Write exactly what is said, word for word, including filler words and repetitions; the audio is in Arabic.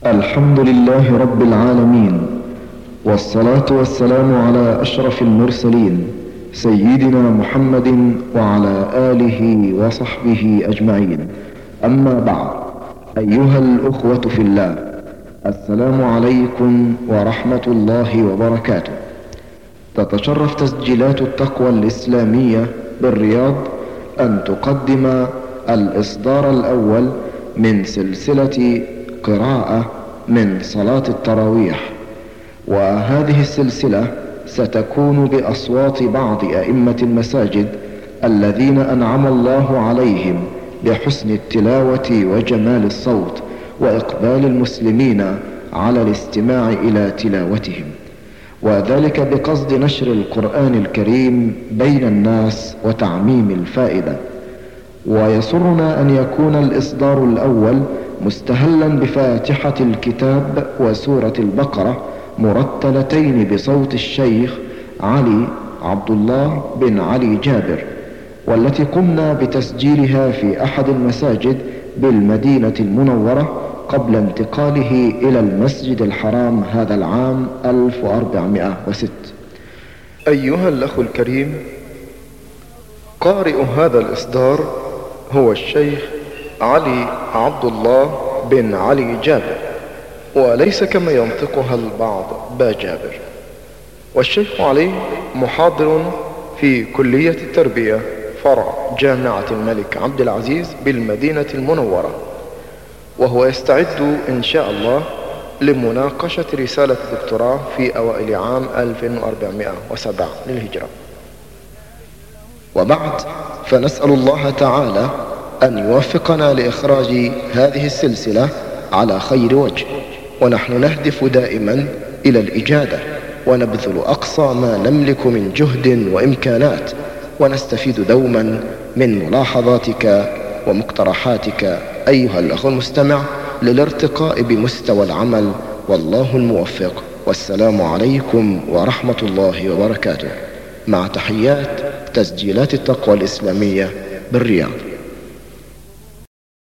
الحمد لله رب العالمين، والصلاة والسلام على أشرف المرسلين سيدنا محمد وعلى آله وصحبه أجمعين. أما بعد، أيها الأخوة في الله، السلام عليكم ورحمة الله وبركاته. تتشرف تسجيلات التقوى الإسلامية بالرياض أن تقدم الإصدار الأول من سلسلة قراءة من صلاة التراويح، وهذه السلسلة ستكون بأصوات بعض أئمة المساجد الذين أنعم الله عليهم بحسن التلاوة وجمال الصوت وإقبال المسلمين على الاستماع إلى تلاوتهم، وذلك بقصد نشر القرآن الكريم بين الناس وتعميم الفائدة. ويسرنا أن يكون الإصدار الأول مستهلا بفاتحة الكتاب وسورة البقرة مرتلتين بصوت الشيخ علي عبد الله بن علي جابر، والتي قمنا بتسجيلها في أحد المساجد بالمدينة المنورة قبل انتقاله إلى المسجد الحرام هذا العام ألف وأربعمائة وستة. أيها الأخ الكريم، قارئ هذا الإصدار هو الشيخ علي عبد الله بن علي جابر، وليس كما ينطقها البعض با جابر. والشيخ علي محاضر في كلية التربية فرع جامعة الملك عبد العزيز بالمدينة المنورة، وهو يستعد إن شاء الله لمناقشة رسالة الدكتوراه في أوائل عام ألف وأربعمائة وسبعة للهجرة. وبعد، فنسأل الله تعالى أن يوفقنا لإخراج هذه السلسلة على خير وجه، ونحن نهدف دائما إلى الإجادة، ونبذل أقصى ما نملك من جهد وإمكانات، ونستفيد دوما من ملاحظاتك ومقترحاتك أيها الأخ المستمع للارتقاء بمستوى العمل، والله الموفق. والسلام عليكم ورحمة الله وبركاته، مع تحيات تسجيلات التقوى الإسلامية بالرياض.